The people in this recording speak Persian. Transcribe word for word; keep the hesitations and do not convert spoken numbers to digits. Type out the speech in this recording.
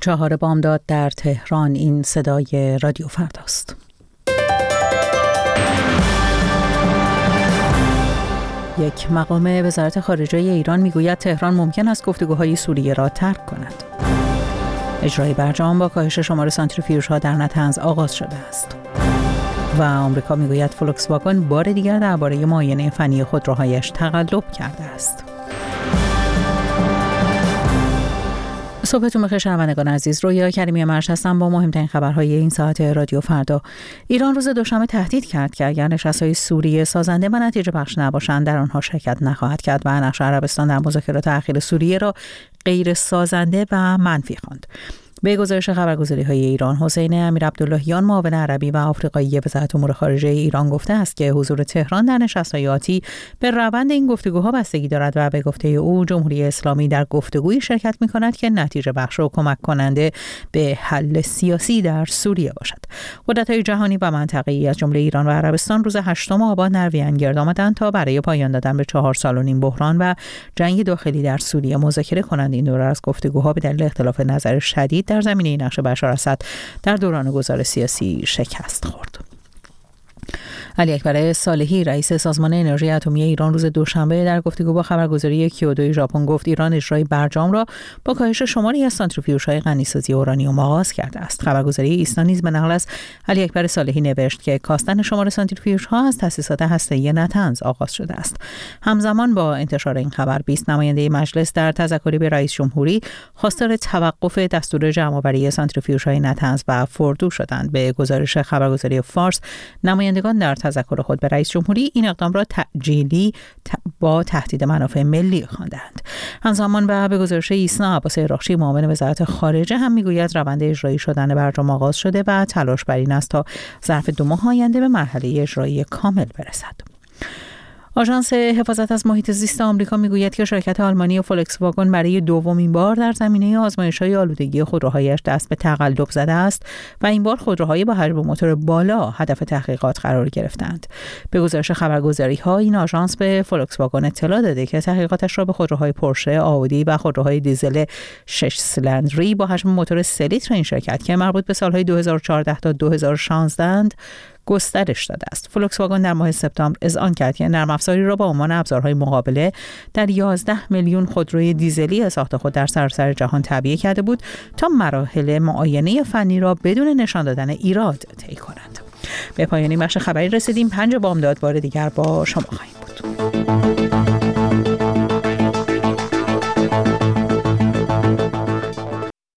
چهار بامداد در تهران. این صدای رادیو فرداست. یک مقام وزارت خارجه ایران میگوید تهران ممکن است گفتگوهای سوریه را ترک کند. اجرای برجام با کاهش شمار سانتریفیوژها در نطنز آغاز شده است. و آمریکا میگوید فولکس واگن بار دیگر درباره معاینه فنی خودروهایش تقلب کرده است. صبحتون بخیر شنوندگان عزیز. رویا کریمی مرش هستم با مهمترین خبرهای این ساعت رادیو فردا. ایران روز دوشنبه تهدید کرد که اگر نشست‌های سوریه سازنده و نتیجه بخش نباشند در آنها شرکت نخواهد کرد و نقش عربستان در مذاکرات اخیر سوریه را غیر سازنده و منفی خواند. به گزارش خبرگزاری‌های ایران، حسین امیرعبداللهیان معاون عربی و آفریقایی وزارت امور خارجه ایران گفته است که حضور تهران در نشست‌های آتی به روند این گفتگوها بستگی دارد و به گفته او جمهوری اسلامی در گفتگویی شرکت می‌کند که نتیجه بخش و کمک کننده به حل سیاسی در سوریه باشد. قدرت‌های جهانی و منطقه‌ای از جمله ایران و عربستان روز هشتم آبان در وین گرد آمدند تا برای پایان دادن به چهار سال و نیم بحران و جنگ داخلی در سوریه مذاکره کنند. این دوره از گفتگوها به دلیل اختلاف نظر شدید در زمینه نقش بشار اسد در دوران گذار سیاسی شکست خورد. علی اکبر صالحی رئیس سازمان انرژی اتمی ایران روز دوشنبه در گفتگو با خبرگزاری کیودو ژاپن گفت ایران اجرای برجام را با کاهش شماری از سانتریفیوژهای غنیسازی اورانیوم آغاز کرده است. خبرگزاری ایسنا نیز به نقل از علی اکبر صالحی نوشت که کاستن شمار سانتریفیوژها از تأسیسات هسته‌ای نطنز آغاز شده است. همزمان با انتشار این خبر بیست نماینده مجلس در تذکری به رئیس جمهوری خواستار توقف دستور جمع‌آوری سانتریفیوژهای نطنز و فردو شدند. به گزارش خبرگزاری فارس، نمایندگان در تذکر خود به رئیس جمهوری این اقدام را تعجیلی با تهدید منافع ملی خواندند. همزمان و به گزارش ایسنا، عباس عراقچی معاون وزارت خارجه هم میگوید روند اجرایی شدن برجام آغاز شده و تلاش بر این است تا ظرف دو ماه آینده به مرحله اجرایی کامل برسد. آژانس حفاظت از محیط زیست آمریکا میگوید که شرکت آلمانی فولکس واگن برای دومین بار در زمینه آزمایش‌های آلودگی خودروهایش دست به تقلب زده است و این بار خودروهای با حجم موتور بالا هدف تحقیقات قرار گرفتند. به گزارش خبرگزاری‌ها، این آژانس به فولکس واگن اطلاع داده که تحقیقاتش را به خودروهای پورشه، آودی و خودروهای دیزل شش سیلندری با حجم موتور سه لیتر این شرکت که مربوط به سال‌های دو هزار و چهارده تا دو هزار و شانزده اند گسترش داده است. فولکس واگن در ماه سپتامبر اذعان کرد که نرم افزاری را با عنوان ابزارهای مقابله در یازده میلیون خودروی دیزلی ساخت خود در سراسر جهان تعبیه کرده بود تا مراحل معاینه فنی را بدون نشان دادن ایراد طی کنند. به پایان این بخش خبری رسیدیم. پنج بامداد بار دیگر با شما خواهیم بود.